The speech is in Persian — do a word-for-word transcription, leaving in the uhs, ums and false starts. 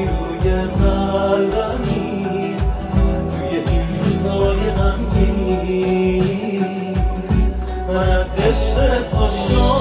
روی قلبمی توی این روزای غمگین من از عشق تو